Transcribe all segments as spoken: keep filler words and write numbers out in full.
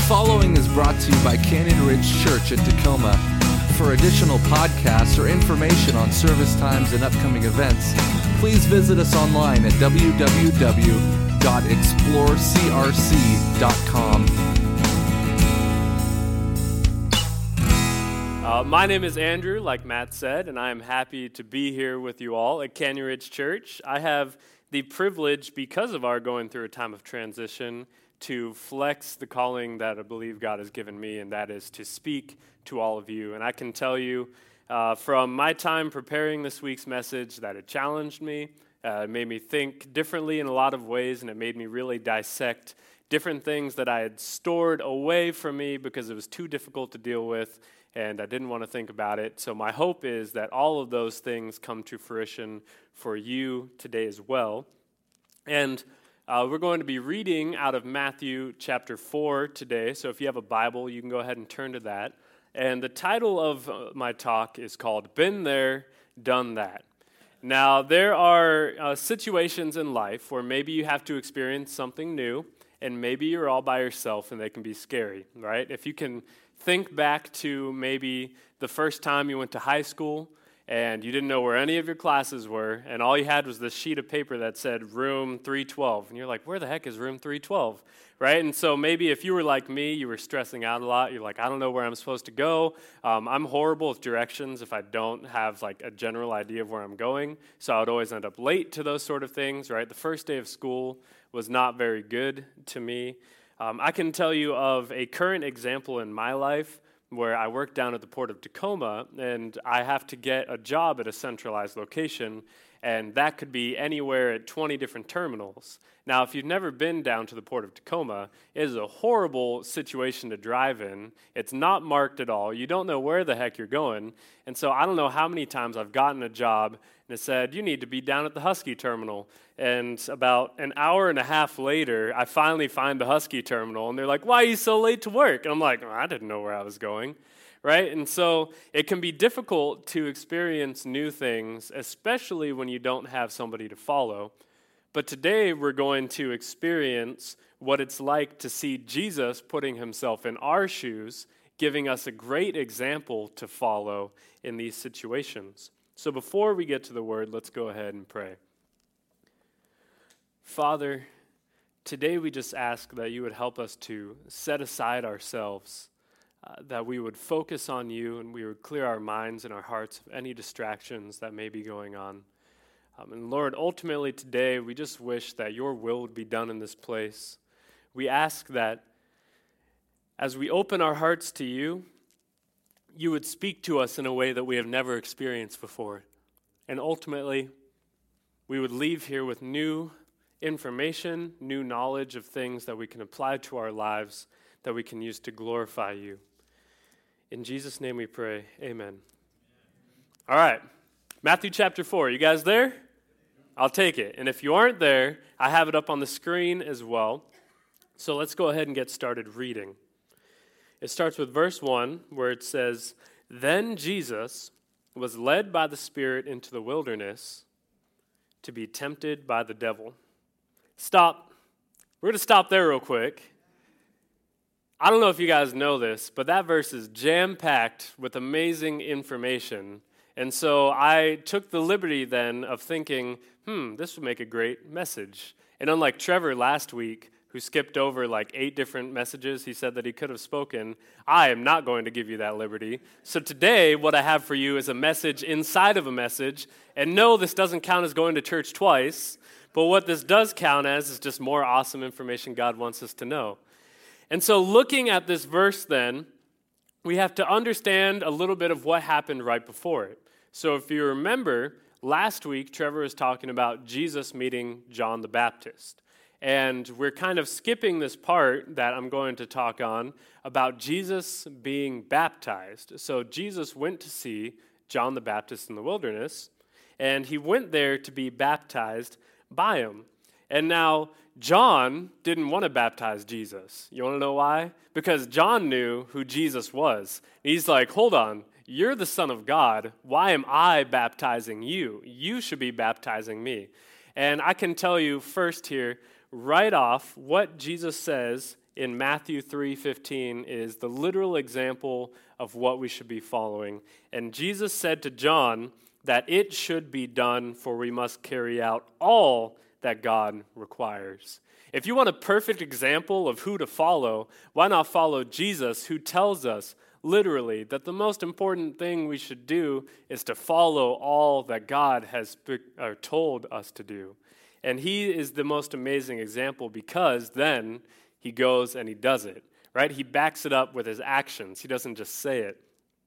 following is brought to you by Canyon Ridge Church in Tacoma. For additional podcasts or information on service times and upcoming events, please visit us online at w w w dot explore c r c dot com. Uh, my name is Andrew, like Matt said, and I am happy to be here with you all at Canyon Ridge Church. I have the privilege, because of our going through a time of transition, to flex the calling that I believe God has given me, and that is to speak to all of you. And I can tell you uh, from my time preparing this week's message that it challenged me, uh, it made me think differently in a lot of ways, and it made me really dissect different things that I had stored away from me because it was too difficult to deal with, and I didn't want to think about it. So my hope is that all of those things come to fruition for you today as well. And Uh, we're going to be reading out of Matthew chapter four today, so if you have a Bible, you can go ahead and turn to that. And the title of uh, my talk is called, Been There, Done That. Now, there are uh, situations in life where maybe you have to experience something new, and maybe you're all by yourself, and they can be scary, right? If you can think back to maybe the first time you went to high school, and you didn't know where any of your classes were, and all you had was this sheet of paper that said room three twelve, and you're like, where the heck is room three twelve, right? And so maybe if you were like me, you were stressing out a lot, you're like, I don't know where I'm supposed to go, um, I'm horrible with directions if I don't have like a general idea of where I'm going, so I would always end up late to those sort of things, right? The first day of school was not very good to me. Um, I can tell you of a current example in my life where I work down at the Port of Tacoma, and I have to get a job at a centralized location, and that could be anywhere at twenty different terminals. Now, if you've never been down to the Port of Tacoma, it is a horrible situation to drive in. It's not marked at all. You don't know where the heck you're going, and so I don't know how many times I've gotten a job, and it said, you need to be down at the Husky terminal. And about an hour and a half later, I finally find the Husky terminal, and they're like, why are you so late to work? And I'm like, oh, I didn't know where I was going, right? And so it can be difficult to experience new things, especially when you don't have somebody to follow. But today we're going to experience what it's like to see Jesus putting himself in our shoes, giving us a great example to follow in these situations. So before we get to the word, let's go ahead and pray. Father, today we just ask that you would help us to set aside ourselves, uh, that we would focus on you and we would clear our minds and our hearts of any distractions that may be going on. Um, and Lord, ultimately today we just wish that your will would be done in this place. We ask that as we open our hearts to you, you would speak to us in a way that we have never experienced before. And ultimately, we would leave here with new information, new knowledge of things that we can apply to our lives, that we can use to glorify you. In Jesus' name we pray, amen. All right, Matthew chapter four, you guys there? I'll take it. And if you aren't there, I have it up on the screen as well. So let's go ahead and get started reading. It starts with verse one, where it says, Then Jesus was led by the Spirit into the wilderness to be tempted by the devil. Stop. We're going to stop there real quick. I don't know if you guys know this, but that verse is jam-packed with amazing information. And so I took the liberty then of thinking, hmm, this would make a great message. And unlike Trevor last week, who skipped over like eight different messages he said that he could have spoken, I am not going to give you that liberty. So today, what I have for you is a message inside of a message. And no, this doesn't count as going to church twice. But what this does count as is just more awesome information God wants us to know. And so looking at this verse then, we have to understand a little bit of what happened right before it. So if you remember, last week Trevor was talking about Jesus meeting John the Baptist. And we're kind of skipping this part that I'm going to talk on about Jesus being baptized. So Jesus went to see John the Baptist in the wilderness, and he went there to be baptized by him. And now, John didn't want to baptize Jesus. You want to know why? Because John knew who Jesus was. He's like, hold on, you're the Son of God. Why am I baptizing you? You should be baptizing me. And I can tell you first here, right off, what Jesus says in Matthew three fifteen is the literal example of what we should be following. And Jesus said to John that it should be done, for we must carry out all that God requires. If you want a perfect example of who to follow, why not follow Jesus, who tells us literally that the most important thing we should do is to follow all that God has be- or told us to do. And he is the most amazing example because then he goes and he does it, right? He backs it up with his actions. He doesn't just say it.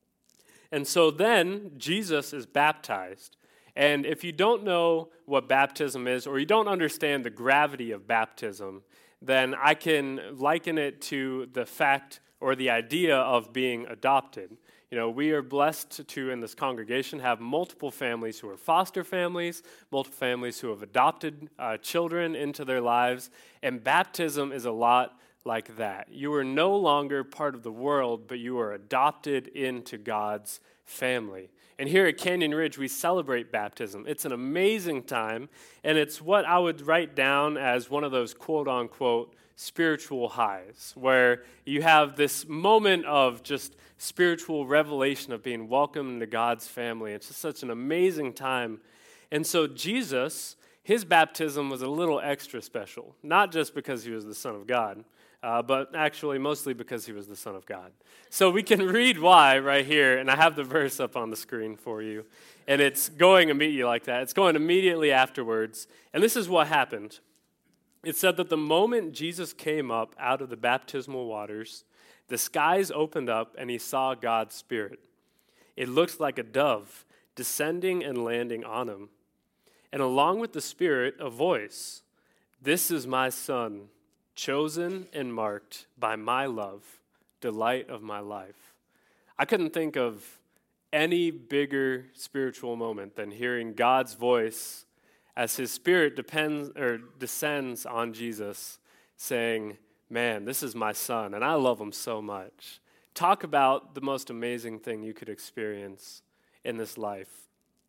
And so then Jesus is baptized. And if you don't know what baptism is, or you don't understand the gravity of baptism, then I can liken it to the fact or the idea of being adopted. You know, we are blessed to, in this congregation, have multiple families who are foster families, multiple families who have adopted uh, children into their lives, and baptism is a lot like that. You are no longer part of the world, but you are adopted into God's family. And here at Canyon Ridge, we celebrate baptism. It's an amazing time, and it's what I would write down as one of those quote-unquote spiritual highs, where you have this moment of just spiritual revelation of being welcomed into God's family. It's just such an amazing time. And so Jesus, his baptism was a little extra special, not just because he was the Son of God, Uh, but actually mostly because he was the Son of God. So we can read why right here, and I have the verse up on the screen for you. And it's going immediately like that. It's going immediately afterwards. And this is what happened. It said that the moment Jesus came up out of the baptismal waters, the skies opened up and he saw God's Spirit. It looked like a dove descending and landing on him. And along with the Spirit, a voice, "This is my Son, chosen and marked by my love, delight of my life." I couldn't think of any bigger spiritual moment than hearing God's voice as his Spirit depends or descends on Jesus, saying, "Man, this is my Son, and I love him so much." Talk about the most amazing thing you could experience in this life.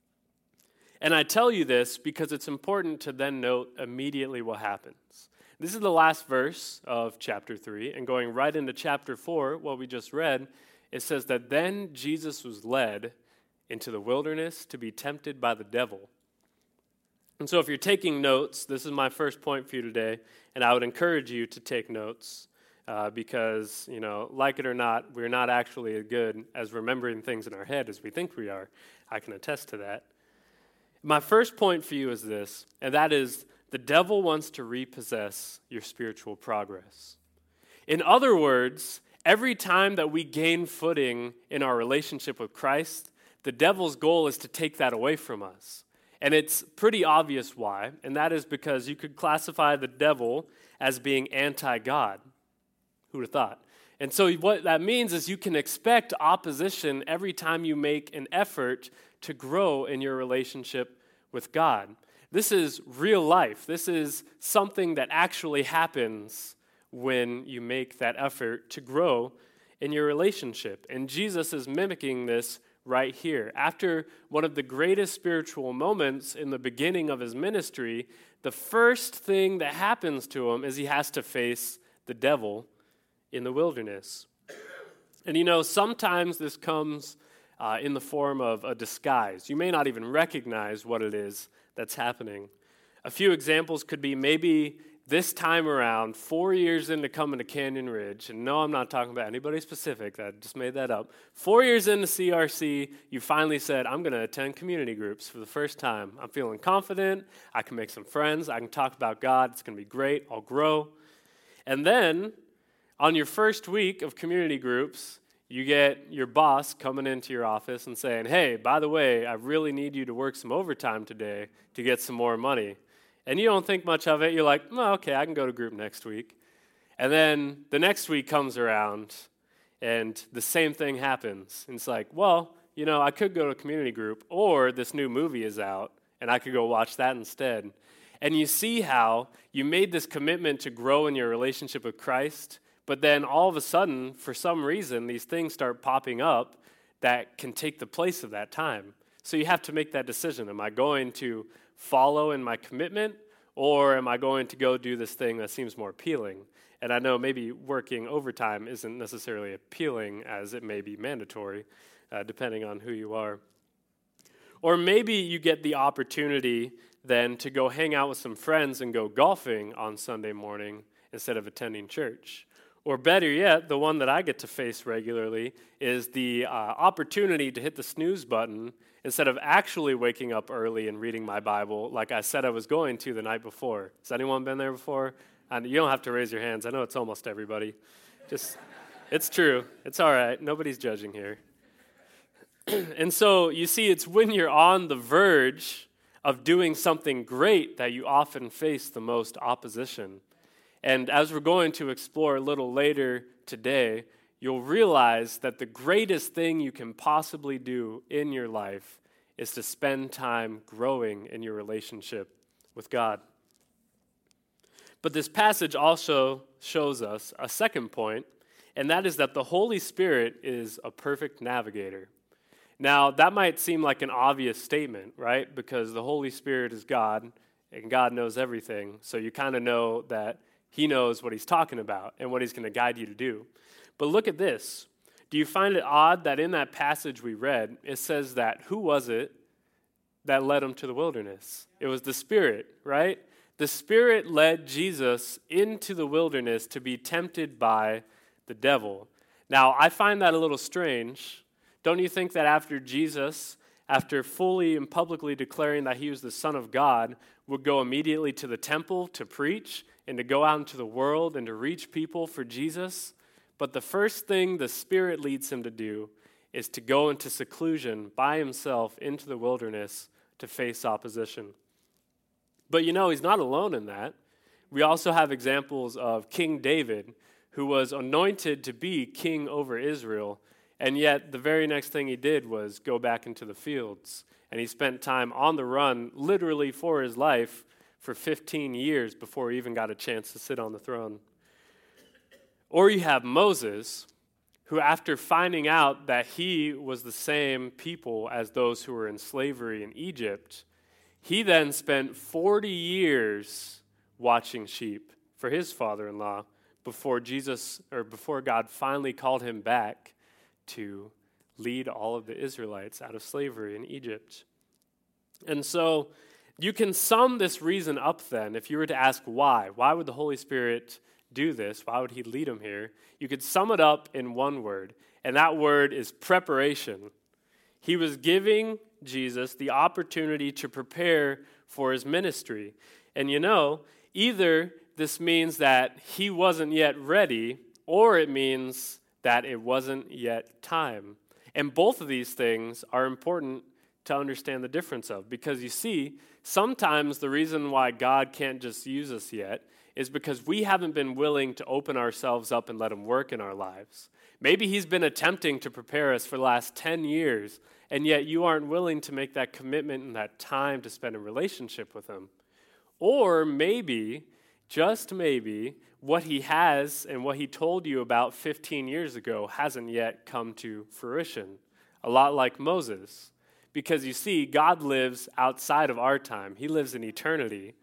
And I tell you this because it's important to then note immediately what happens. This is the last verse of chapter three, and going right into chapter four, what we just read, it says that then Jesus was led into the wilderness to be tempted by the devil. And so if you're taking notes, this is my first point for you today, and I would encourage you to take notes uh, because, you know, like it or not, we're not actually as good as remembering things in our head as we think we are. I can attest to that. My first point for you is this, and that is the devil wants to repossess your spiritual progress. In other words, every time that we gain footing in our relationship with Christ, the devil's goal is to take that away from us. And it's pretty obvious why, and that is because you could classify the devil as being anti-God. Who would have thought? And so what that means is you can expect opposition every time you make an effort to grow in your relationship with God. This is real life. This is something that actually happens when you make that effort to grow in your relationship. And Jesus is mimicking this right here. After one of the greatest spiritual moments in the beginning of his ministry, the first thing that happens to him is he has to face the devil in the wilderness. And you know, sometimes this comes uh, in the form of a disguise. You may not even recognize what it is that's happening. A few examples could be maybe this time around, four years into coming to Canyon Ridge, and no, I'm not talking about anybody specific, I just made that up. Four years into C R C, you finally said, I'm going to attend community groups for the first time. I'm feeling confident, I can make some friends, I can talk about God, it's going to be great, I'll grow. And then, on your first week of community groups, you get your boss coming into your office and saying, hey, by the way, I really need you to work some overtime today to get some more money. And you don't think much of it. You're like, oh, okay, I can go to group next week. And then the next week comes around, and the same thing happens. And it's like, well, you know, I could go to a community group, or this new movie is out, and I could go watch that instead. And you see how you made this commitment to grow in your relationship with Christ, but then all of a sudden, for some reason, these things start popping up that can take the place of that time. So you have to make that decision. Am I going to follow in my commitment, or am I going to go do this thing that seems more appealing? And I know maybe working overtime isn't necessarily appealing as it may be mandatory, uh, depending on who you are. Or maybe you get the opportunity then to go hang out with some friends and go golfing on Sunday morning instead of attending church. Or better yet, the one that I get to face regularly is the uh, opportunity to hit the snooze button instead of actually waking up early and reading my Bible like I said I was going to the night before. Has anyone been there before? And you don't have to raise your hands. I know it's almost everybody. Just, it's true. It's all right. Nobody's judging here. And so, you see, it's when you're on the verge of doing something great that you often face the most opposition. And as we're going to explore a little later today, you'll realize that the greatest thing you can possibly do in your life is to spend time growing in your relationship with God. But this passage also shows us a second point, and that is that the Holy Spirit is a perfect navigator. Now, that might seem like an obvious statement, right? Because the Holy Spirit is God, and God knows everything, so you kind of know that He knows what He's talking about and what He's going to guide you to do. But look at this. Do you find it odd that in that passage we read, it says that who was it that led Him to the wilderness? It was the Spirit, right? The Spirit led Jesus into the wilderness to be tempted by the devil. Now, I find that a little strange. Don't you think that after Jesus, after fully and publicly declaring that He was the Son of God, would go immediately to the temple to preach and to go out into the world and to reach people for Jesus? But the first thing the Spirit leads Him to do is to go into seclusion by Himself into the wilderness to face opposition. But you know, He's not alone in that. We also have examples of King David, who was anointed to be king over Israel, and yet the very next thing he did was go back into the fields. And he spent time on the run, literally for his life, for fifteen years before he even got a chance to sit on the throne. Or you have Moses, who after finding out that he was the same people as those who were in slavery in Egypt, he then spent forty years watching sheep for his father-in-law before Jesus, or before God finally called him back to lead all of the Israelites out of slavery in Egypt. And so you can sum this reason up then, if you were to ask why. Why would the Holy Spirit do this? Why would He lead them here? You could sum it up in one word, and that word is preparation. He was giving Jesus the opportunity to prepare for His ministry. And you know, either this means that He wasn't yet ready, or it means that it wasn't yet time. And both of these things are important to understand the difference of. Because you see, sometimes the reason why God can't just use us yet is because we haven't been willing to open ourselves up and let Him work in our lives. Maybe He's been attempting to prepare us for the last ten years, and yet you aren't willing to make that commitment and that time to spend in relationship with Him. Or maybe, just maybe, what He has and what He told you about fifteen years ago hasn't yet come to fruition. A lot like Moses. Because you see, God lives outside of our time. He lives in eternity.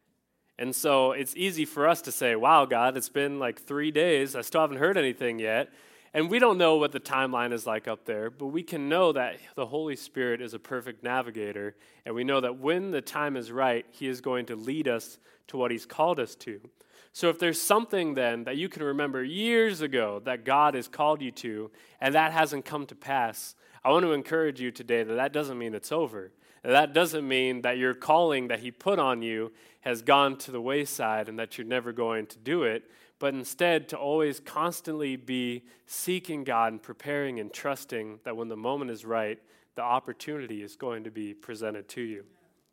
And so it's easy for us to say, wow, God, it's been like three days. I still haven't heard anything yet. And we don't know what the timeline is like up there, but we can know that the Holy Spirit is a perfect navigator, and we know that when the time is right, He is going to lead us to what He's called us to. So if there's something then that you can remember years ago that God has called you to, and that hasn't come to pass, I want to encourage you today that that doesn't mean it's over. That doesn't mean that your calling that He put on you has gone to the wayside and that you're never going to do it, but instead to always constantly be seeking God and preparing and trusting that when the moment is right, the opportunity is going to be presented to you.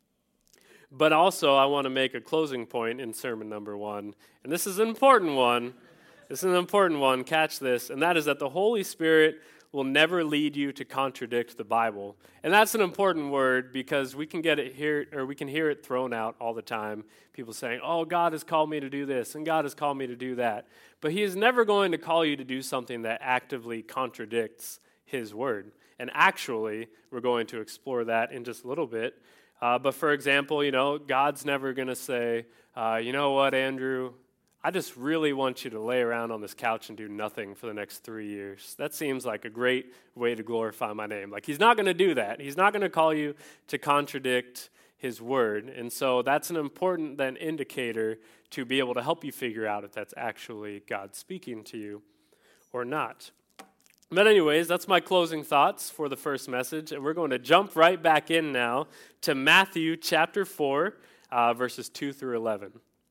But also, I want to make a closing point in sermon number one, and this is an important one. This is an important one. Catch this, and that is that the Holy Spirit will never lead you to contradict the Bible. And that's an important word because we can get it here, or we can hear it thrown out all the time. People saying, oh, God has called me to do this, and God has called me to do that. But He is never going to call you to do something that actively contradicts His word. And actually, we're going to explore that in just a little bit. Uh, but for example, you know, God's never going to say, uh, you know what, Andrew, I just really want you to lay around on this couch and do nothing for the next three years. That seems like a great way to glorify my name. Like, he's not going to do that. He's not going to call you to contradict his word. And so that's an important then indicator to be able to help you figure out if that's actually God speaking to you or not. But anyways, that's my closing thoughts for the first message. And we're going to jump right back in now to Matthew chapter four, uh, verses two through eleven.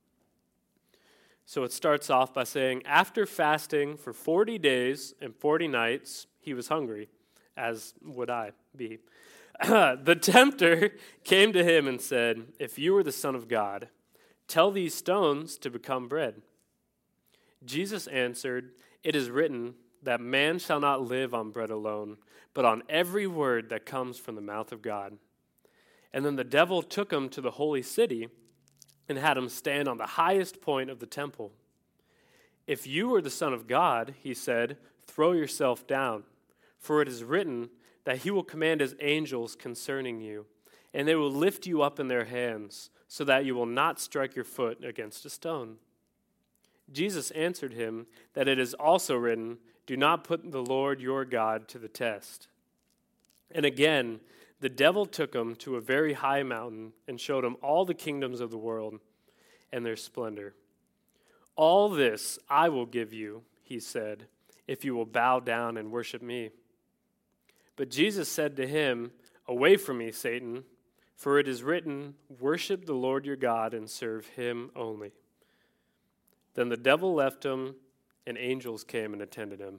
So it starts off by saying, after fasting for forty days and forty nights, he was hungry, as would I be. The tempter came to him and said, if you are the Son of God, tell these stones to become bread. Jesus answered, it is written that man shall not live on bread alone, but on every word that comes from the mouth of God. And then the devil took him to the holy city and had him stand on the highest point of the temple. If you are the Son of God, he said, throw yourself down, for it is written that he will command his angels concerning you, and they will lift you up in their hands, so that you will not strike your foot against a stone. Jesus answered him that it is also written, do not put the Lord your God to the test. And again, the devil took him to a very high mountain and showed him all the kingdoms of the world and their splendor. All this I will give you, he said, if you will bow down and worship me. But Jesus said to him, away from me, Satan, for it is written, worship the Lord your God and serve him only. Then the devil left him, and angels came and attended him.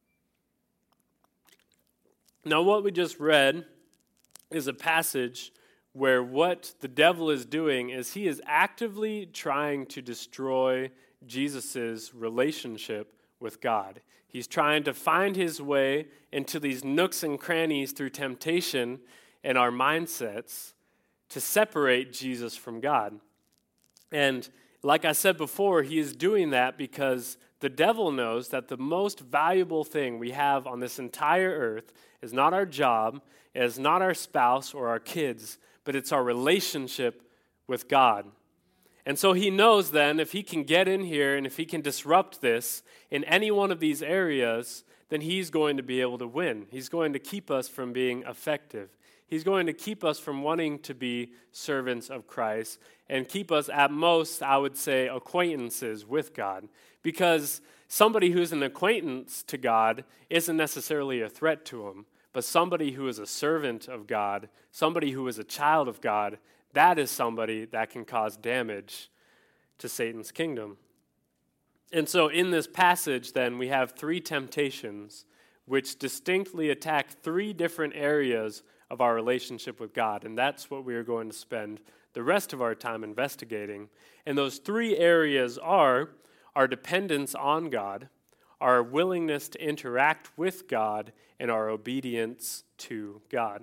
Now, what we just read is a passage where what the devil is doing is he is actively trying to destroy Jesus' relationship with God. He's trying to find his way into these nooks and crannies through temptation and our mindsets to separate Jesus from God. And like I said before, he is doing that because the devil knows that the most valuable thing we have on this entire earth is not our job, is not our spouse or our kids, but it's our relationship with God. And so he knows then if he can get in here and if he can disrupt this in any one of these areas, then he's going to be able to win. He's going to keep us from being effective. He's going to keep us from wanting to be servants of Christ and keep us at most, I would say, acquaintances with God. Because somebody who's an acquaintance to God isn't necessarily a threat to him. But somebody who is a servant of God, somebody who is a child of God, that is somebody that can cause damage to Satan's kingdom. And so in this passage, then, we have three temptations which distinctly attack three different areas of our relationship with God. And that's what we are going to spend the rest of our time investigating. And those three areas are our dependence on God, our willingness to interact with God, and our obedience to God.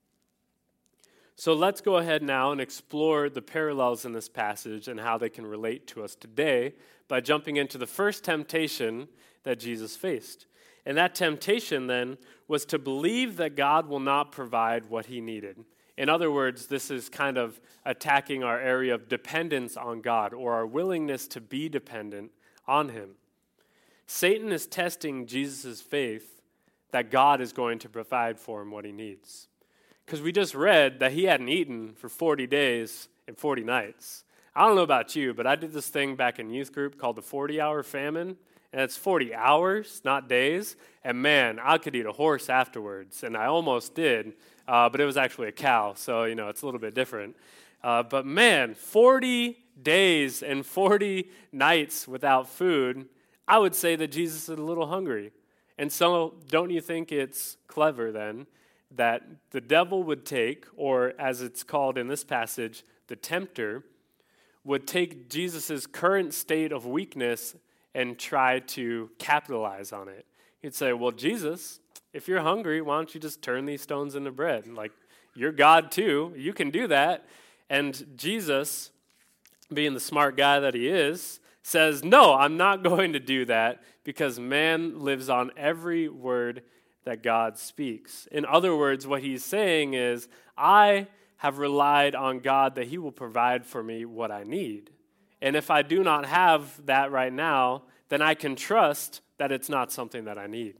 So let's go ahead now and explore the parallels in this passage and how they can relate to us today by jumping into the first temptation that Jesus faced. And that temptation then was to believe that God will not provide what he needed. In other words, this is kind of attacking our area of dependence on God or our willingness to be dependent on him. Satan is testing Jesus' faith that God is going to provide for him what he needs. Because we just read that he hadn't eaten for forty days and forty nights. I don't know about you, but I did this thing back in youth group called the forty-hour famine. And it's forty hours, not days. And man, I could eat a horse afterwards. And I almost did, uh, but it was actually a cow. So, you know, it's a little bit different. Uh, but man, forty days and forty nights without food, I would say that Jesus is a little hungry. And so don't you think it's clever then that the devil would take, or as it's called in this passage, the tempter, would take Jesus' current state of weakness and try to capitalize on it. He'd say, well, Jesus, if you're hungry, why don't you just turn these stones into bread? Like, you're God too. You can do that. And Jesus, being the smart guy that he is, says, no, I'm not going to do that because man lives on every word that God speaks. In other words, what he's saying is, I have relied on God that he will provide for me what I need. And if I do not have that right now, then I can trust that it's not something that I need.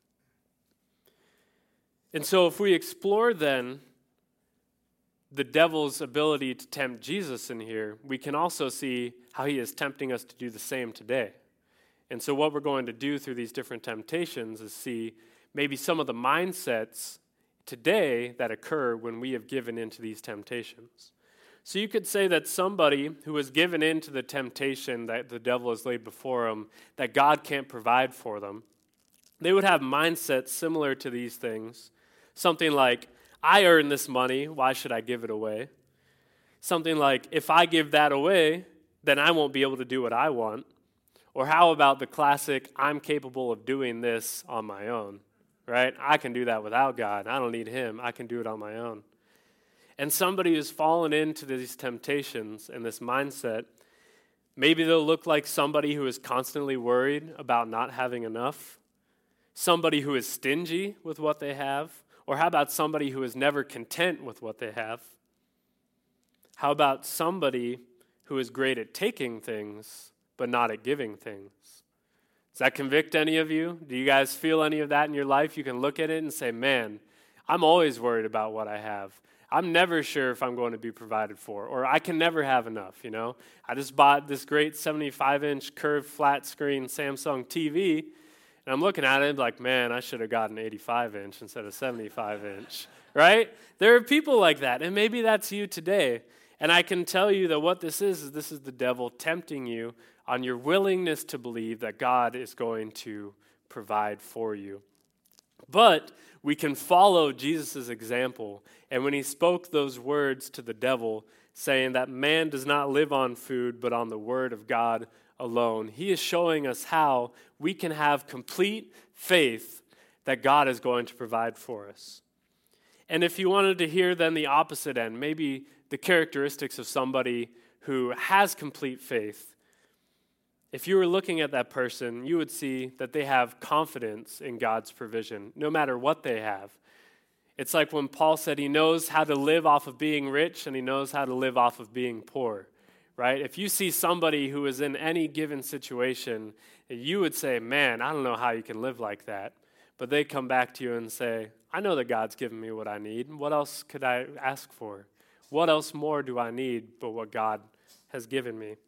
And so if we explore then the devil's ability to tempt Jesus in here, we can also see how he is tempting us to do the same today. And so what we're going to do through these different temptations is see maybe some of the mindsets today that occur when we have given into these temptations. So you could say that somebody who has given in to the temptation that the devil has laid before them, that God can't provide for them, they would have mindsets similar to these things. Something like, I earn this money, why should I give it away? Something like, if I give that away, then I won't be able to do what I want. Or how about the classic, I'm capable of doing this on my own, right? I can do that without God. I don't need him. I can do it on my own. And somebody who's fallen into these temptations and this mindset, maybe they'll look like somebody who is constantly worried about not having enough, somebody who is stingy with what they have, or how about somebody who is never content with what they have? How about somebody who is great at taking things, but not at giving things? Does that convict any of you? Do you guys feel any of that in your life? You can look at it and say, man, I'm always worried about what I have. I'm never sure if I'm going to be provided for, or I can never have enough, you know? I just bought this great seventy-five inch curved flat screen Samsung T V, and I'm looking at it like, man, I should have gotten eighty-five inch instead of seventy-five inch, right? There are people like that, and maybe that's you today. And I can tell you that what this is, is this is the devil tempting you on your willingness to believe that God is going to provide for you. But we can follow Jesus' example. And when he spoke those words to the devil, saying that man does not live on food, but on the word of God alone, he is showing us how we can have complete faith that God is going to provide for us. And if you wanted to hear then the opposite end, maybe the characteristics of somebody who has complete faith, if you were looking at that person, you would see that they have confidence in God's provision, no matter what they have. It's like when Paul said he knows how to live off of being rich and he knows how to live off of being poor, right? If you see somebody who is in any given situation, you would say, man, I don't know how you can live like that. But they come back to you and say, I know that God's given me what I need. What else could I ask for? What else more do I need but what God has given me?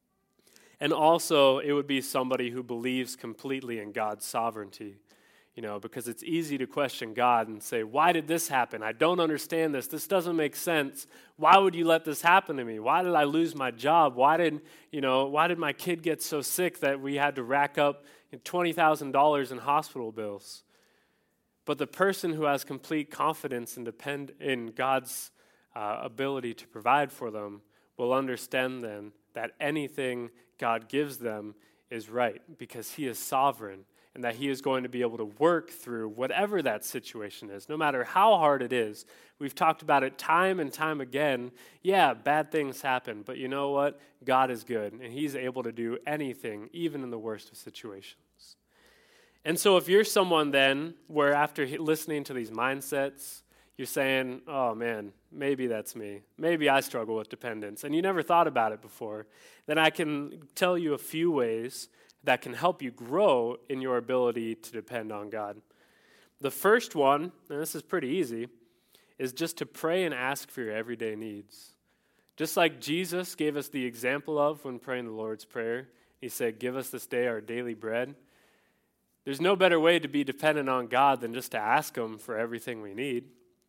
And also, it would be somebody who believes completely in God's sovereignty, you know, because it's easy to question God and say, why did this happen? I don't understand this. This doesn't make sense. Why would you let this happen to me? Why did I lose my job? Why did, you know, why did my kid get so sick that we had to rack up twenty thousand dollars in hospital bills? But the person who has complete confidence and depend in God's uh, ability to provide for them will understand then that anything God gives them is right because he is sovereign and that he is going to be able to work through whatever that situation is, no matter how hard it is. We've talked about it time and time again. Yeah, bad things happen, but you know what? God is good, and he's able to do anything, even in the worst of situations. And so if you're someone then where after listening to these mindsets, you're saying, oh man, maybe that's me. Maybe I struggle with dependence, and you never thought about it before, then I can tell you a few ways that can help you grow in your ability to depend on God. The first one, and this is pretty easy, is just to pray and ask for your everyday needs. Just like Jesus gave us the example of when praying the Lord's Prayer, he said, give us this day our daily bread. There's no better way to be dependent on God than just to ask him for everything we need.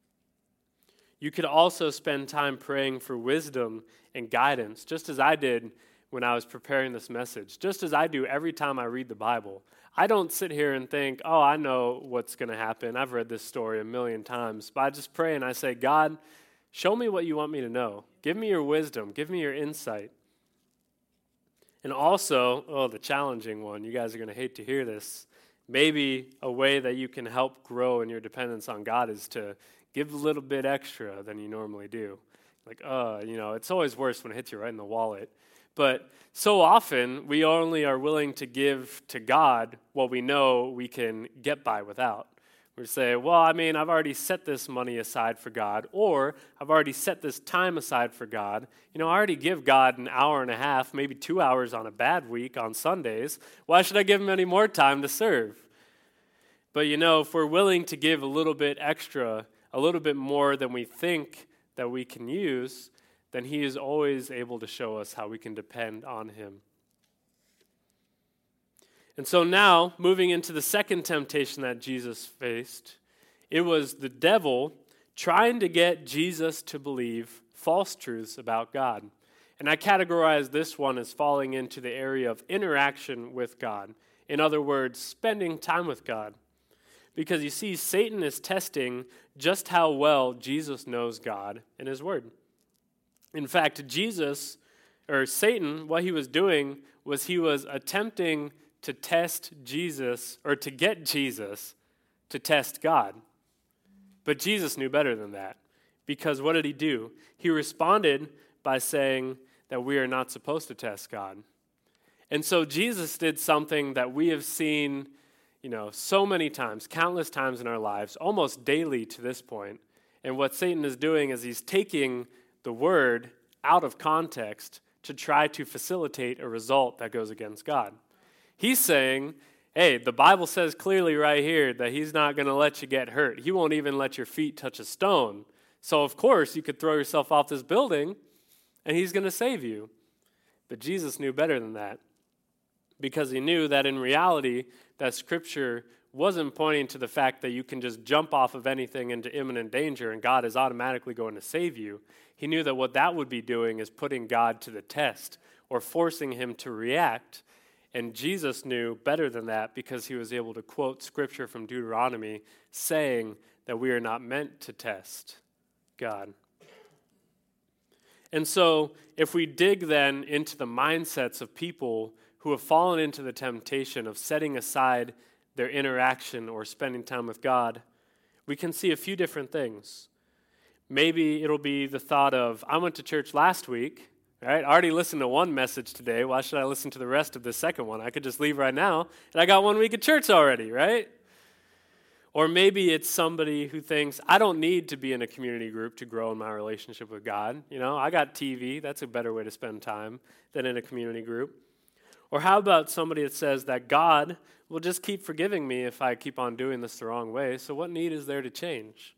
You could also spend time praying for wisdom and guidance, just as I did when I was preparing this message, just as I do every time I read the Bible. I don't sit here and think, oh, I know what's going to happen. I've read this story a million times. But I just pray and I say, God, show me what you want me to know. Give me your wisdom. Give me your insight. And also, oh, the challenging one, you guys are going to hate to hear this, maybe a way that you can help grow in your dependence on God is to give a little bit extra than you normally do. Like, uh, you know, it's always worse when it hits you right in the wallet. But so often, we only are willing to give to God what we know we can get by without. We say, well, I mean, I've already set this money aside for God, or I've already set this time aside for God. You know, I already give God an hour and a half, maybe two hours on a bad week on Sundays. Why should I give him any more time to serve? But you know, if we're willing to give a little bit extra, a little bit more than we think that we can use, then he is always able to show us how we can depend on him. And so now, moving into the second temptation that Jesus faced, it was the devil trying to get Jesus to believe false truths about God. And I categorize this one as falling into the area of interaction with God. In other words, spending time with God. Because you see, Satan is testing just how well Jesus knows God and his word. In fact, Jesus, or Satan, what he was doing was he was attempting to test Jesus, or to get Jesus to test God. But Jesus knew better than that. Because what did he do? He responded by saying that we are not supposed to test God. And so Jesus did something that we have seen, you know, so many times, countless times in our lives, almost daily to this point. And what Satan is doing is he's taking the word out of context to try to facilitate a result that goes against God. He's saying, hey, the Bible says clearly right here that he's not going to let you get hurt. He won't even let your feet touch a stone. So, of course, you could throw yourself off this building, and he's going to save you. But Jesus knew better than that, because he knew that in reality, that Scripture wasn't pointing to the fact that you can just jump off of anything into imminent danger and God is automatically going to save you. He knew that what that would be doing is putting God to the test or forcing him to react. And Jesus knew better than that because he was able to quote Scripture from Deuteronomy saying that we are not meant to test God. And so if we dig then into the mindsets of people who have fallen into the temptation of setting aside their interaction or spending time with God, we can see a few different things. Maybe it'll be the thought of, I went to church last week, right? I already listened to one message today. Why should I listen to the rest of the second one? I could just leave right now, and I got one week of church already, right? Or maybe it's somebody who thinks, I don't need to be in a community group to grow in my relationship with God. You know, I got T V. That's a better way to spend time than in a community group. Or how about somebody that says that God will just keep forgiving me if I keep on doing this the wrong way, so what need is there to change?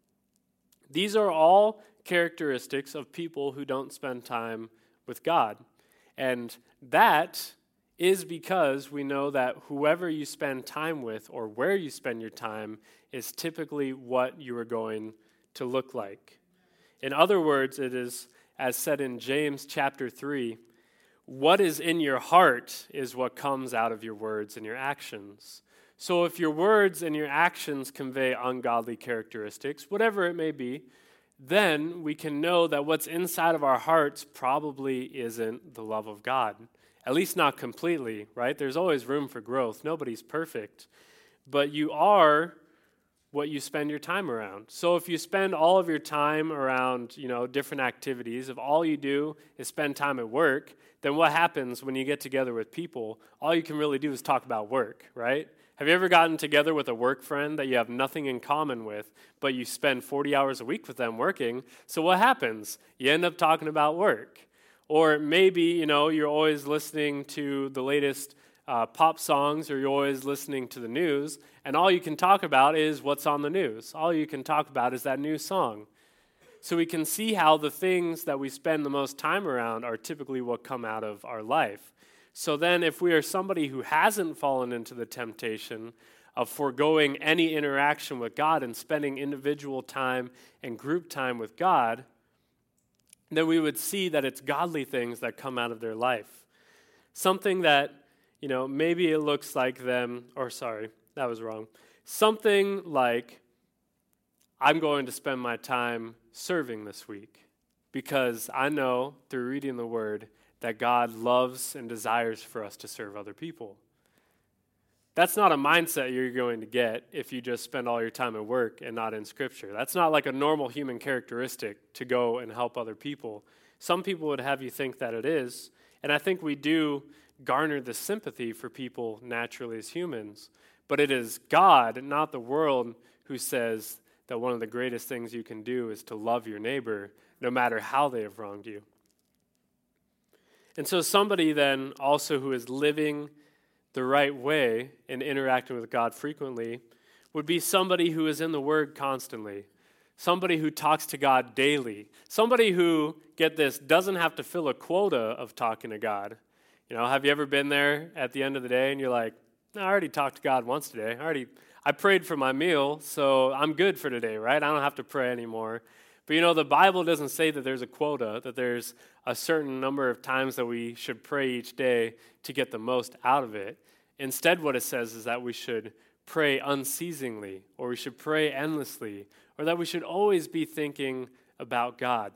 These are all characteristics of people who don't spend time with God. And that is because we know that whoever you spend time with or where you spend your time is typically what you are going to look like. In other words, it is, as said in James chapter three, what is in your heart is what comes out of your words and your actions. So if your words and your actions convey ungodly characteristics, whatever it may be, then we can know that what's inside of our hearts probably isn't the love of God. At least not completely, right? There's always room for growth. Nobody's perfect. But you are what you spend your time around. So if you spend all of your time around, you know, different activities, if all you do is spend time at work, then what happens when you get together with people? All you can really do is talk about work, right? Have you ever gotten together with a work friend that you have nothing in common with, but you spend forty hours a week with them working? So what happens? You end up talking about work. Or maybe, you know, you're always listening to the latest uh, pop songs, or you're always listening to the news, and all you can talk about is what's on the news. All you can talk about is that new song. So we can see how the things that we spend the most time around are typically what come out of our life. So then if we are somebody who hasn't fallen into the temptation of foregoing any interaction with God and spending individual time and group time with God, then we would see that it's godly things that come out of their life. Something that, you know, maybe it looks like them, or sorry, that was wrong. Something like, I'm going to spend my time serving this week because I know through reading the Word that God loves and desires for us to serve other people. That's not a mindset you're going to get if you just spend all your time at work and not in Scripture. That's not like a normal human characteristic to go and help other people. Some people would have you think that it is, and I think we do garner the sympathy for people naturally as humans. But it is God, not the world, who says that one of the greatest things you can do is to love your neighbor, no matter how they have wronged you. And so somebody then also who is living the right way and interacting with God frequently would be somebody who is in the Word constantly, somebody who talks to God daily, somebody who, get this, doesn't have to fill a quota of talking to God. You know, have you ever been there at the end of the day and you're like, no, I already talked to God once today. I already, I prayed for my meal, so I'm good for today, right? I don't have to pray anymore. But you know, the Bible doesn't say that there's a quota, that there's a certain number of times that we should pray each day to get the most out of it. Instead, what it says is that we should pray unceasingly, or we should pray endlessly, or that we should always be thinking about God.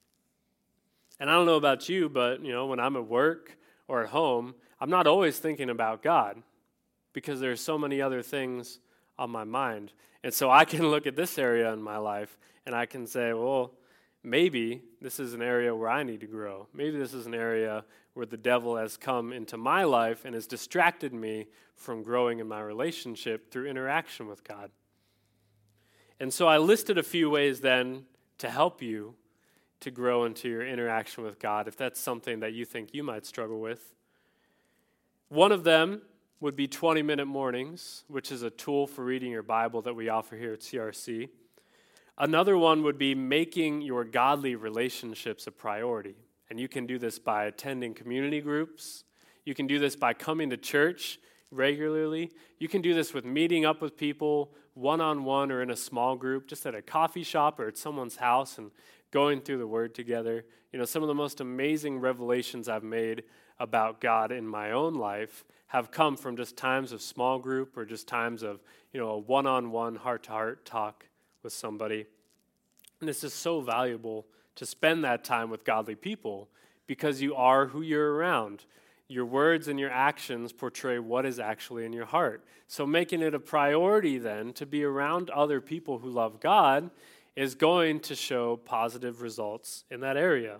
And I don't know about you, but you know, when I'm at work or at home, I'm not always thinking about God because there's so many other things on my mind. And so I can look at this area in my life and I can say, well, maybe this is an area where I need to grow. Maybe this is an area where the devil has come into my life and has distracted me from growing in my relationship through interaction with God. And so I listed a few ways then to help you to grow into your interaction with God, if that's something that you think you might struggle with. One of them would be twenty-minute mornings, which is a tool for reading your Bible that we offer here at C R C. Another one would be making your godly relationships a priority. And you can do this by attending community groups. You can do this by coming to church regularly. You can do this with meeting up with people one-on-one or in a small group, just at a coffee shop or at someone's house and going through the Word together. You know, some of the most amazing revelations I've made about God in my own life have come from just times of small group or just times of, you know, a one-on-one, heart-to-heart talk with somebody. And this is so valuable to spend that time with godly people because you are who you're around. Your words and your actions portray what is actually in your heart. So making it a priority then to be around other people who love God is going to show positive results in that area.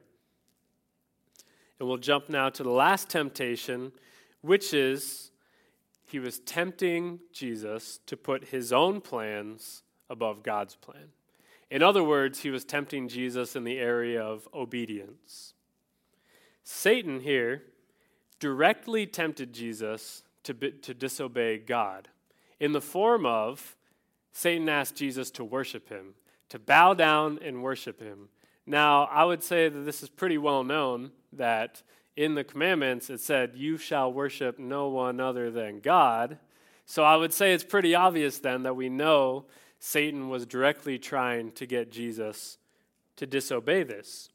And we'll jump now to the last temptation, which is he was tempting Jesus to put his own plans above God's plan. In other words, he was tempting Jesus in the area of obedience. Satan here directly tempted Jesus to, to disobey God in the form of Satan asked Jesus to worship him, to bow down and worship him. Now, I would say that this is pretty well known that in the commandments it said, you shall worship no one other than God. So I would say it's pretty obvious then that we know Satan was directly trying to get Jesus to disobey this.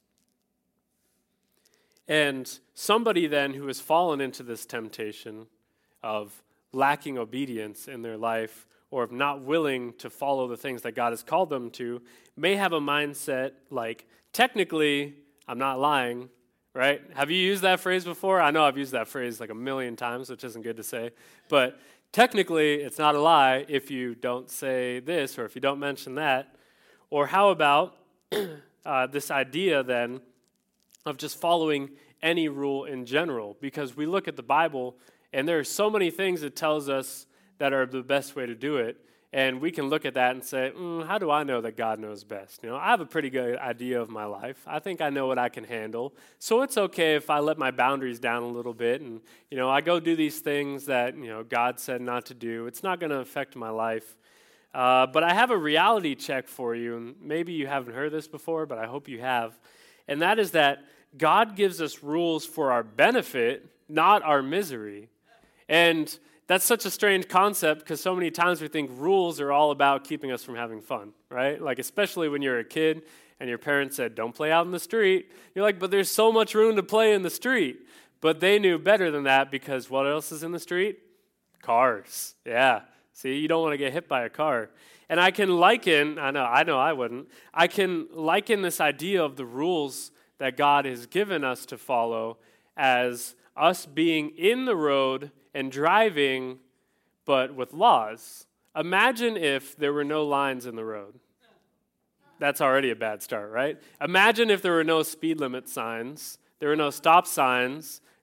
And somebody then who has fallen into this temptation of lacking obedience in their life or of not willing to follow the things that God has called them to may have a mindset like, technically, I'm not lying, right? Have you used that phrase before? I know I've used that phrase like a million times, which isn't good to say. But technically, it's not a lie if you don't say this or if you don't mention that. Or how about uh, this idea then of just following any rule in general? Because we look at the Bible and there are so many things it tells us that are the best way to do it. And we can look at that and say, mm, how do I know that God knows best? You know, I have a pretty good idea of my life. I think I know what I can handle. So it's okay if I let my boundaries down a little bit and, you know, I go do these things that, you know, God said not to do. It's not going to affect my life. Uh, but I have a reality check for you, and maybe you haven't heard this before, but I hope you have. And that is that God gives us rules for our benefit, not our misery. And that's such a strange concept because so many times we think rules are all about keeping us from having fun, right? Like especially when you're a kid and your parents said, don't play out in the street. You're like, but there's so much room to play in the street. But they knew better than that because what else is in the street? Cars. Yeah. See, you don't want to get hit by a car. And I can liken, I know, I know I wouldn't, I can liken this idea of the rules that God has given us to follow as us being in the road and driving, but with laws. Imagine if there were no lines in the road. That's already a bad start, right? Imagine if there were no speed limit signs, there were no stop signs,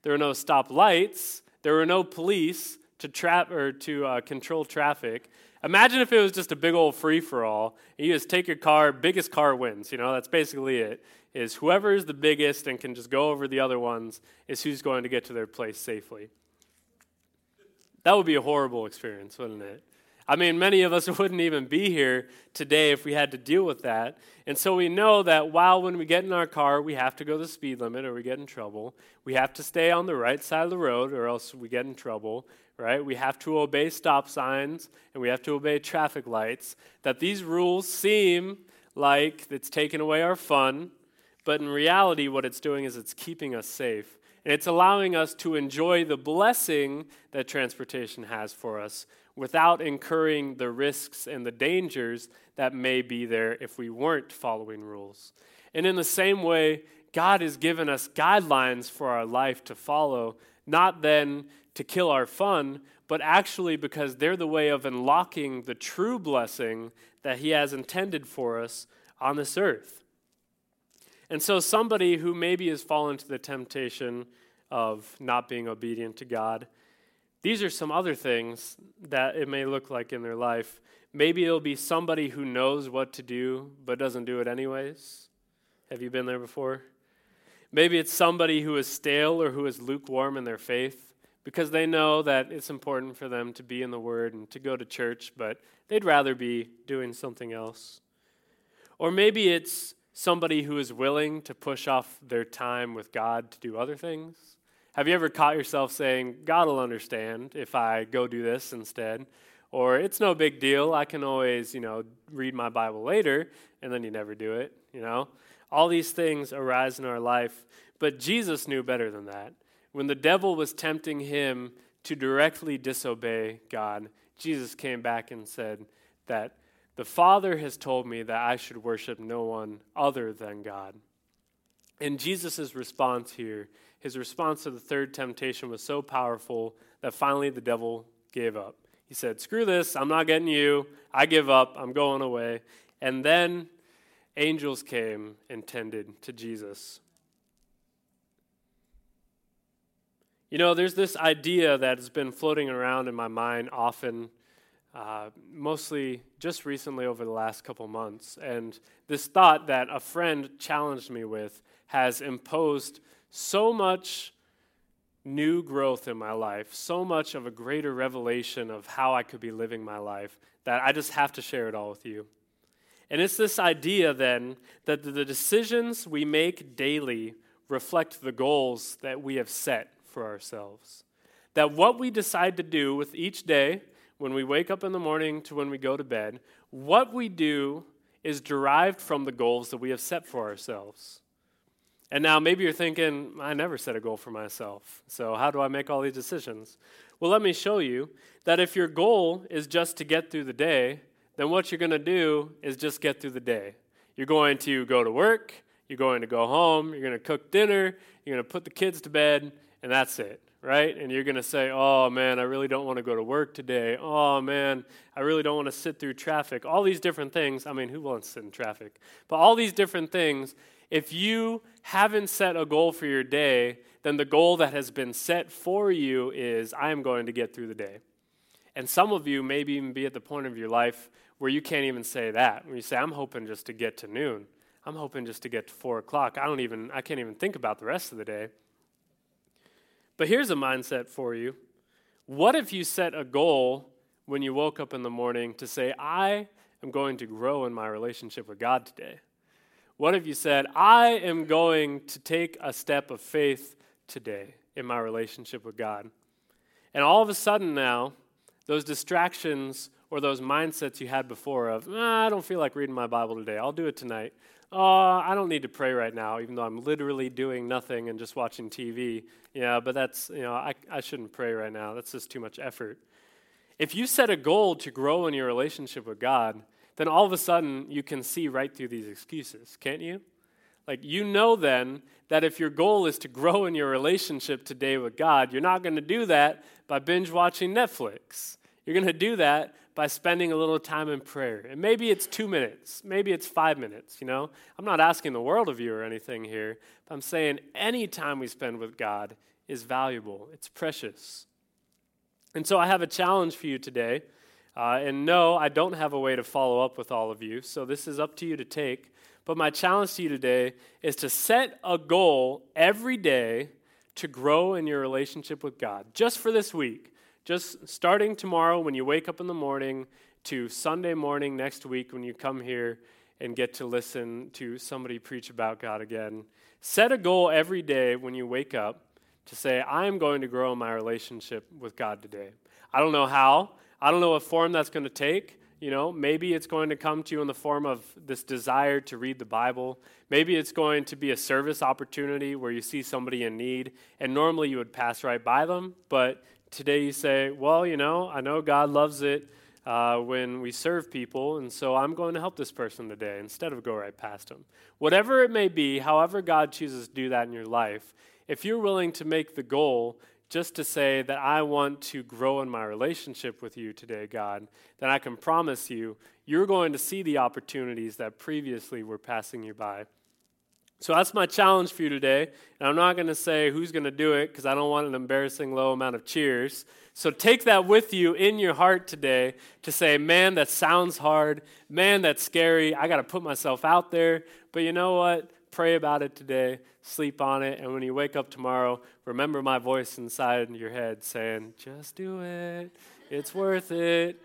there were no stoplights, there were no police to trap or to uh, control traffic. Imagine if it was just a big old free-for-all, and you just take your car, biggest car wins, you know, that's basically it, is whoever is the biggest and can just go over the other ones is who's going to get to their place safely. That would be a horrible experience, wouldn't it? I mean, many of us wouldn't even be here today if we had to deal with that. And so we know that while when we get in our car, we have to go the speed limit or we get in trouble. We have to stay on the right side of the road or else we get in trouble, right? We have to obey stop signs and we have to obey traffic lights. That these rules seem like it's taking away our fun, but in reality, what it's doing is it's keeping us safe. And it's allowing us to enjoy the blessing that transportation has for us without incurring the risks and the dangers that may be there if we weren't following rules. And in the same way, God has given us guidelines for our life to follow, not then to kill our fun, but actually because they're the way of unlocking the true blessing that He has intended for us on this earth. And so somebody who maybe has fallen to the temptation of not being obedient to God, these are some other things that it may look like in their life. Maybe it'll be somebody who knows what to do but doesn't do it anyways. Have you been there before? Maybe it's somebody who is stale or who is lukewarm in their faith because they know that it's important for them to be in the Word and to go to church, but they'd rather be doing something else. Or maybe it's somebody who is willing to push off their time with God to do other things. Have you ever caught yourself saying, God will understand if I go do this instead? Or it's no big deal, I can always, you know, read my Bible later, and then you never do it, you know? All these things arise in our life, but Jesus knew better than that. When the devil was tempting him to directly disobey God, Jesus came back and said that the Father has told me that I should worship no one other than God. And Jesus' response here, his response to the third temptation was so powerful that finally the devil gave up. He said, screw this, I'm not getting you, I give up, I'm going away. And then angels came and tended to Jesus. You know, there's this idea that has been floating around in my mind often, uh, mostly just recently over the last couple months. And this thought that a friend challenged me with has imposed so much new growth in my life, so much of a greater revelation of how I could be living my life, that I just have to share it all with you. And it's this idea then that the decisions we make daily reflect the goals that we have set for ourselves. That what we decide to do with each day, when we wake up in the morning to when we go to bed, what we do is derived from the goals that we have set for ourselves. And now maybe you're thinking, I never set a goal for myself, so how do I make all these decisions? Well, let me show you that if your goal is just to get through the day, then what you're going to do is just get through the day. You're going to go to work, you're going to go home, you're going to cook dinner, you're going to put the kids to bed, and that's it, right? And you're going to say, oh, man, I really don't want to go to work today. Oh, man, I really don't want to sit through traffic. All these different things. I mean, who wants to sit in traffic? But all these different things, if you haven't set a goal for your day, then the goal that has been set for you is, I am going to get through the day. And some of you may even be at the point of your life where you can't even say that. When you say, I'm hoping just to get to noon. I'm hoping just to get to four o'clock. I don't even, I can't even think about the rest of the day. But here's a mindset for you. What if you set a goal when you woke up in the morning to say, I am going to grow in my relationship with God today? What if you said, I am going to take a step of faith today in my relationship with God? And all of a sudden now, those distractions or those mindsets you had before of, ah, I don't feel like reading my Bible today, I'll do it tonight. Oh, I don't need to pray right now, even though I'm literally doing nothing and just watching T V. Yeah, but that's, you know, I, I shouldn't pray right now. That's just too much effort. If you set a goal to grow in your relationship with God, then all of a sudden you can see right through these excuses, can't you? Like, you know then that if your goal is to grow in your relationship today with God, you're not going to do that by binge watching Netflix. You're going to do that by spending a little time in prayer. And maybe it's two minutes. Maybe it's five minutes, you know? I'm not asking the world of you or anything here, but I'm saying any time we spend with God is valuable. It's precious. And so I have a challenge for you today. Uh, and no, I don't have a way to follow up with all of you, so this is up to you to take. But my challenge to you today is to set a goal every day to grow in your relationship with God, just for this week. Just starting tomorrow when you wake up in the morning to Sunday morning next week when you come here and get to listen to somebody preach about God again. Set a goal every day when you wake up to say, I am going to grow in my relationship with God today. I don't know how. I don't know what form that's going to take. You know, maybe it's going to come to you in the form of this desire to read the Bible. Maybe it's going to be a service opportunity where you see somebody in need, and normally you would pass right by them, but today you say, well, you know, I know God loves it uh, when we serve people, and so I'm going to help this person today instead of go right past them. Whatever it may be, however God chooses to do that in your life, if you're willing to make the goal just to say that I want to grow in my relationship with you today, God, then I can promise you, you're going to see the opportunities that previously were passing you by. So that's my challenge for you today. And I'm not going to say who's going to do it because I don't want an embarrassing low amount of cheers. So take that with you in your heart today to say, man, that sounds hard. Man, that's scary. I got to put myself out there. But you know what? Pray about it today, sleep on it, and when you wake up tomorrow, remember my voice inside your head saying, just do it. It's worth it.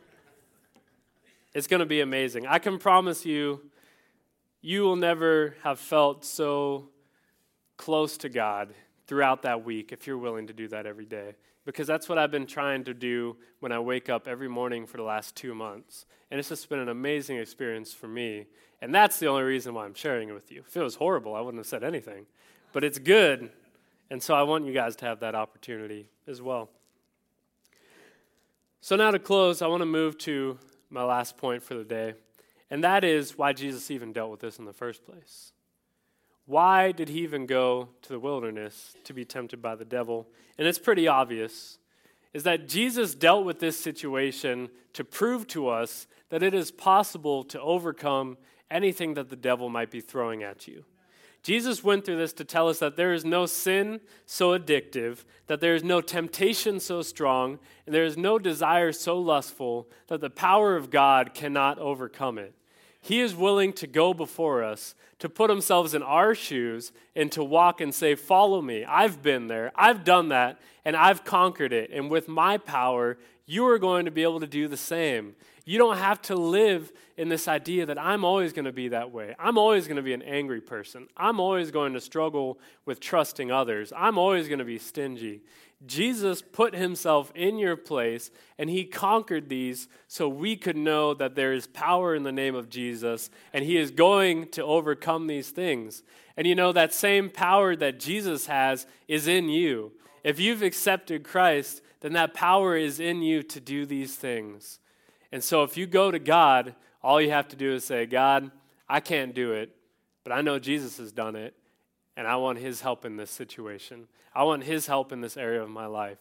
It's going to be amazing. I can promise you, you will never have felt so close to God throughout that week if you're willing to do that every day. Because that's what I've been trying to do when I wake up every morning for the last two months. And it's just been an amazing experience for me. And that's the only reason why I'm sharing it with you. If it was horrible, I wouldn't have said anything. But it's good, and so I want you guys to have that opportunity as well. So now to close, I want to move to my last point for the day, and that is why Jesus even dealt with this in the first place. Why did he even go to the wilderness to be tempted by the devil? And it's pretty obvious, is that Jesus dealt with this situation to prove to us that it is possible to overcome anything that the devil might be throwing at you. Jesus went through this to tell us that there is no sin so addictive, that there is no temptation so strong, and there is no desire so lustful that the power of God cannot overcome it. He is willing to go before us, to put himself in our shoes, and to walk and say, follow me. I've been there. I've done that, and I've conquered it. And with my power, you are going to be able to do the same. You don't have to live in this idea that I'm always going to be that way. I'm always going to be an angry person. I'm always going to struggle with trusting others. I'm always going to be stingy. Jesus put himself in your place, and he conquered these so we could know that there is power in the name of Jesus, and he is going to overcome these things. And you know, that same power that Jesus has is in you. If you've accepted Christ, then that power is in you to do these things. And so if you go to God, all you have to do is say, God, I can't do it, but I know Jesus has done it, and I want his help in this situation. I want his help in this area of my life.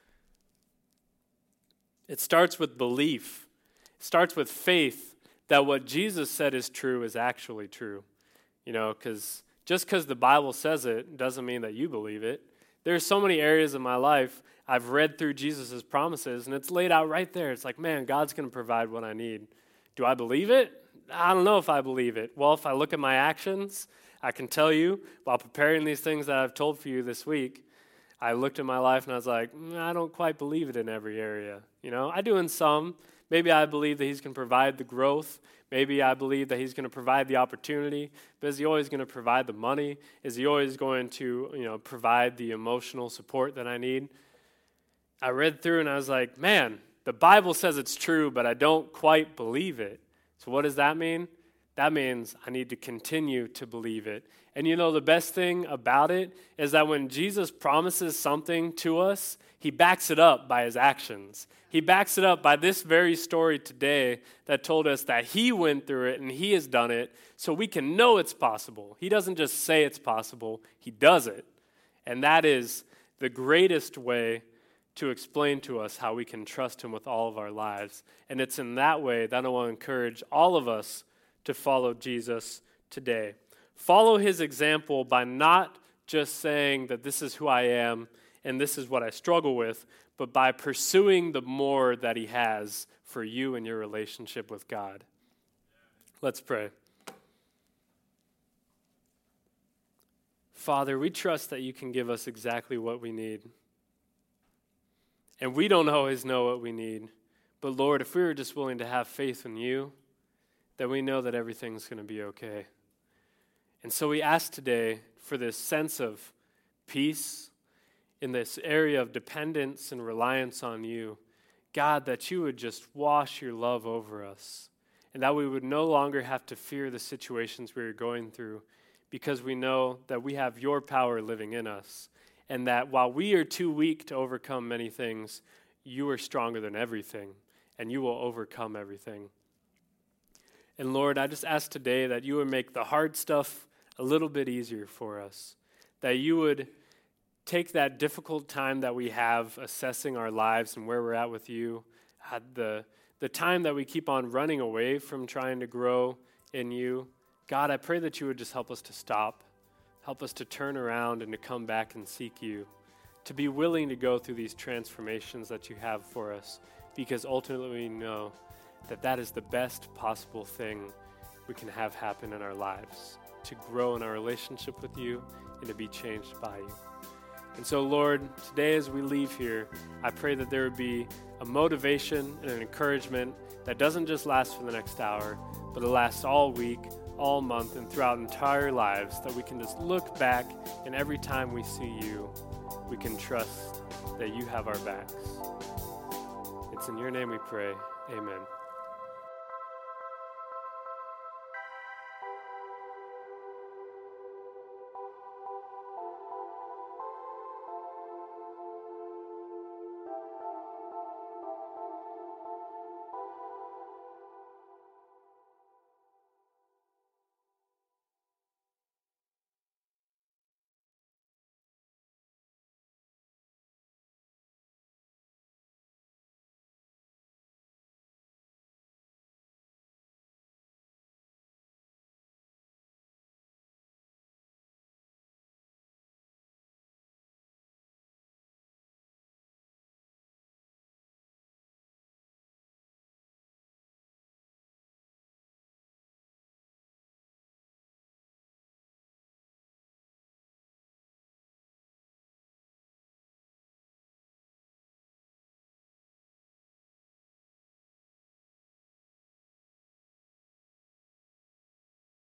It starts with belief. It starts with faith that what Jesus said is true is actually true. You know, because just because the Bible says it doesn't mean that you believe it. There are so many areas in my life I've read through Jesus' promises, and it's laid out right there. It's like, man, God's going to provide what I need. Do I believe it? I don't know if I believe it. Well, if I look at my actions, I can tell you, while preparing these things that I've told for you this week, I looked at my life and I was like, mm, I don't quite believe it in every area. You know, I do in some. Maybe I believe that he's going to provide the growth. Maybe I believe that he's going to provide the opportunity. But is he always going to provide the money? Is he always going to, you know, provide the emotional support that I need? I read through and I was like, man, the Bible says it's true, but I don't quite believe it. So what does that mean? That means I need to continue to believe it. And you know, the best thing about it is that when Jesus promises something to us, he backs it up by his actions. He backs it up by this very story today that told us that he went through it and he has done it so we can know it's possible. He doesn't just say it's possible, he does it. And that is the greatest way to explain to us how we can trust him with all of our lives. And it's in that way that I want to encourage all of us to follow Jesus today. Follow his example by not just saying that this is who I am and this is what I struggle with, but by pursuing the more that he has for you and your relationship with God. Let's pray. Father, we trust that you can give us exactly what we need. And we don't always know what we need. But Lord, if we were just willing to have faith in you, then we know that everything's going to be okay. And so we ask today for this sense of peace in this area of dependence and reliance on you. God, that you would just wash your love over us, and that we would no longer have to fear the situations we are going through, because we know that we have your power living in us, and that while we are too weak to overcome many things, you are stronger than everything, and you will overcome everything. And Lord, I just ask today that you would make the hard stuff a little bit easier for us, that you would take that difficult time that we have assessing our lives and where we're at with you, uh, the, the time that we keep on running away from trying to grow in you. God, I pray that you would just help us to stop, help us to turn around and to come back and seek you, to be willing to go through these transformations that you have for us, because ultimately we know that that is the best possible thing we can have happen in our lives, to grow in our relationship with you and to be changed by you. And so, Lord, today as we leave here, I pray that there would be a motivation and an encouragement that doesn't just last for the next hour, but it lasts all week, all month, and throughout entire lives, that we can just look back, and every time we see you, we can trust that you have our backs. It's in your name we pray. Amen.